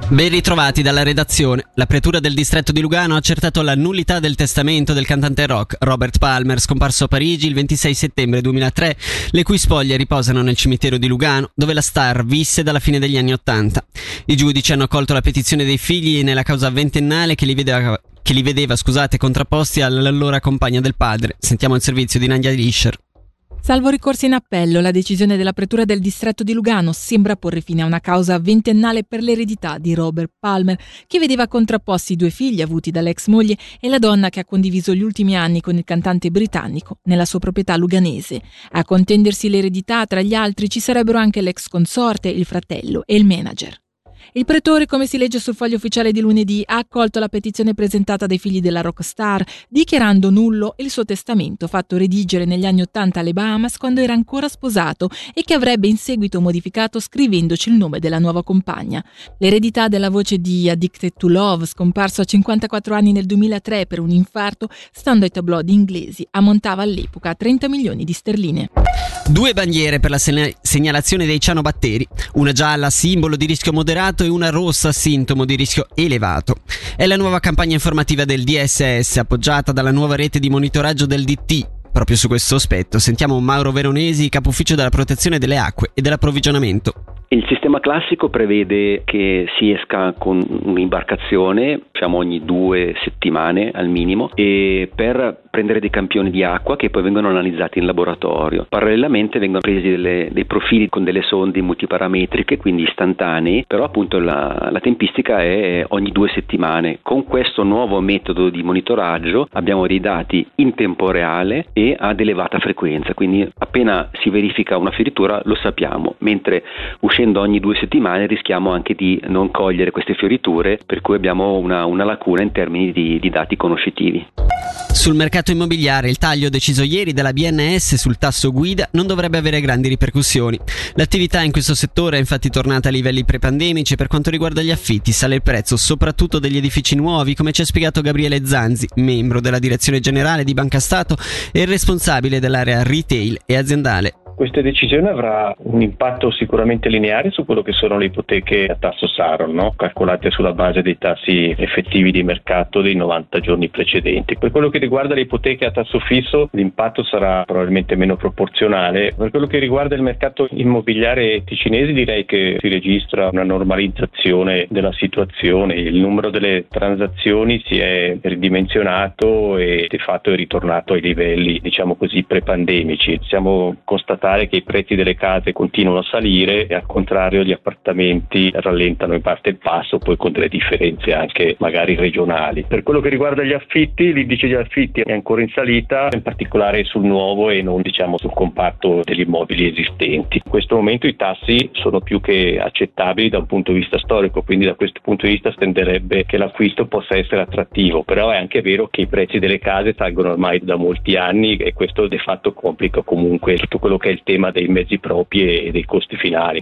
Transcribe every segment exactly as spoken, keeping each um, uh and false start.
Ben ritrovati dalla redazione. La pretura del distretto di Lugano ha accertato la nullità del testamento del cantante rock Robert Palmer, scomparso a Parigi il ventisei settembre duemilatré, le cui spoglie riposano nel cimitero di Lugano, dove la star visse dalla fine degli anni Ottanta. I giudici hanno accolto la petizione dei figli nella causa ventennale che li vedeva, che li vedeva scusate, contrapposti all'allora compagna del padre. Sentiamo il servizio di Nadia Lischer. Salvo ricorsi in appello, la decisione della pretura del distretto di Lugano sembra porre fine a una causa ventennale per l'eredità di Robert Palmer, che vedeva contrapposti i due figli avuti dall'ex moglie e la donna che ha condiviso gli ultimi anni con il cantante britannico nella sua proprietà luganese. A contendersi l'eredità, tra gli altri, ci sarebbero anche l'ex consorte, il fratello e il manager. Il pretore, come si legge sul foglio ufficiale di lunedì, ha accolto la petizione presentata dai figli della rockstar, dichiarando nullo il suo testamento fatto redigere negli anni Ottanta alle Bahamas quando era ancora sposato e che avrebbe in seguito modificato scrivendoci il nome della nuova compagna. L'eredità della voce di Addicted to Love, scomparso a cinquantaquattro anni nel duemilatré per un infarto, stando ai tabloid inglesi, ammontava all'epoca a trenta milioni di sterline. Due bandiere per la segnalazione dei cianobatteri, una gialla simbolo di rischio moderato e una rossa sintomo di rischio elevato. È la nuova campagna informativa del D S S, appoggiata dalla nuova rete di monitoraggio del D T. Proprio su questo aspetto sentiamo Mauro Veronesi, capo ufficio della protezione delle acque e dell'approvvigionamento. Il sistema classico prevede che si esca con un'imbarcazione, diciamo ogni due settimane al minimo, e per prendere dei campioni di acqua che poi vengono analizzati in laboratorio. Parallelamente vengono presi delle, dei profili con delle sonde multiparametriche, quindi istantanei, però appunto la, la tempistica è ogni due settimane. Con questo nuovo metodo di monitoraggio abbiamo dei dati in tempo reale e ad elevata frequenza, quindi appena si verifica una fioritura lo sappiamo, mentre uscendo ogni due settimane rischiamo anche di non cogliere queste fioriture, per cui abbiamo una, una lacuna in termini di, di dati conoscitivi. Sul mercato immobiliare il taglio deciso ieri dalla B N S sul tasso guida non dovrebbe avere grandi ripercussioni. L'attività in questo settore è infatti tornata a livelli prepandemici e per quanto riguarda gli affitti sale il prezzo soprattutto degli edifici nuovi, come ci ha spiegato Gabriele Zanzi, membro della direzione generale di Banca Stato e responsabile dell'area retail e aziendale. Questa decisione avrà un impatto sicuramente lineare su quello che sono le ipoteche a tasso Saron, no? Calcolate sulla base dei tassi effettivi di mercato dei novanta giorni precedenti. Per quello che riguarda le ipoteche a tasso fisso l'impatto sarà probabilmente meno proporzionale. Per quello che riguarda il mercato immobiliare ticinese direi che si registra una normalizzazione della situazione, il numero delle transazioni si è ridimensionato e di fatto è ritornato ai livelli, diciamo così, prepandemici. Siamo constatati che i prezzi delle case continuano a salire e al contrario gli appartamenti rallentano in parte il passo, poi con delle differenze anche magari regionali. Per quello che riguarda gli affitti, l'indice degli affitti è ancora in salita, in particolare sul nuovo e non diciamo sul comparto degli immobili esistenti. In questo momento i tassi sono più che accettabili da un punto di vista storico, quindi da questo punto di vista stenderebbe che l'acquisto possa essere attrattivo, però è anche vero che i prezzi delle case salgono ormai da molti anni e questo di fatto complica comunque tutto quello che è il tema dei mezzi propri e dei costi finali.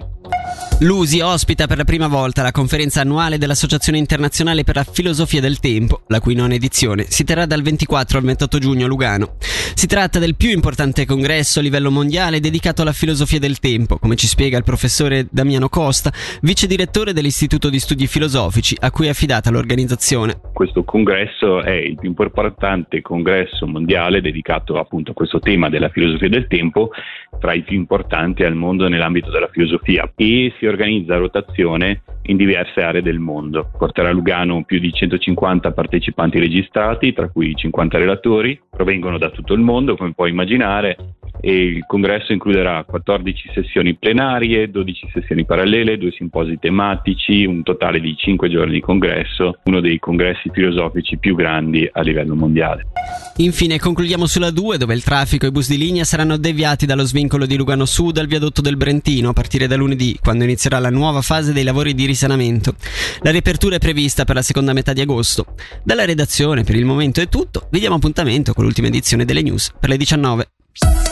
L'U S I ospita per la prima volta la conferenza annuale dell'Associazione Internazionale per la Filosofia del Tempo, la cui nona edizione si terrà dal ventiquattro al ventotto giugno a Lugano. Si tratta del più importante congresso a livello mondiale dedicato alla filosofia del tempo, come ci spiega il professore Damiano Costa, vice direttore dell'Istituto di Studi Filosofici, a cui è affidata l'organizzazione. Questo congresso è il più importante congresso mondiale dedicato appunto a questo tema della filosofia del tempo, tra i più importanti al mondo nell'ambito della filosofia, e si organizza a rotazione in diverse aree del mondo. Porterà a Lugano più di centocinquanta partecipanti registrati, tra cui cinquanta relatori, provengono da tutto il mondo, come puoi immaginare, e il congresso includerà quattordici sessioni plenarie, dodici sessioni parallele, due simposi tematici, un totale di cinque giorni di congresso, uno dei congressi filosofici più grandi a livello mondiale. Infine concludiamo sulla due, dove il traffico e i bus di linea saranno deviati dallo svincolo di Lugano Sud al viadotto del Brentino a partire da lunedì, quando inizierà la nuova fase dei lavori di risanamento. La riapertura è prevista per la seconda metà di agosto. Dalla redazione per il momento è tutto, vi diamo appuntamento con l'ultima edizione delle news per le diciannove.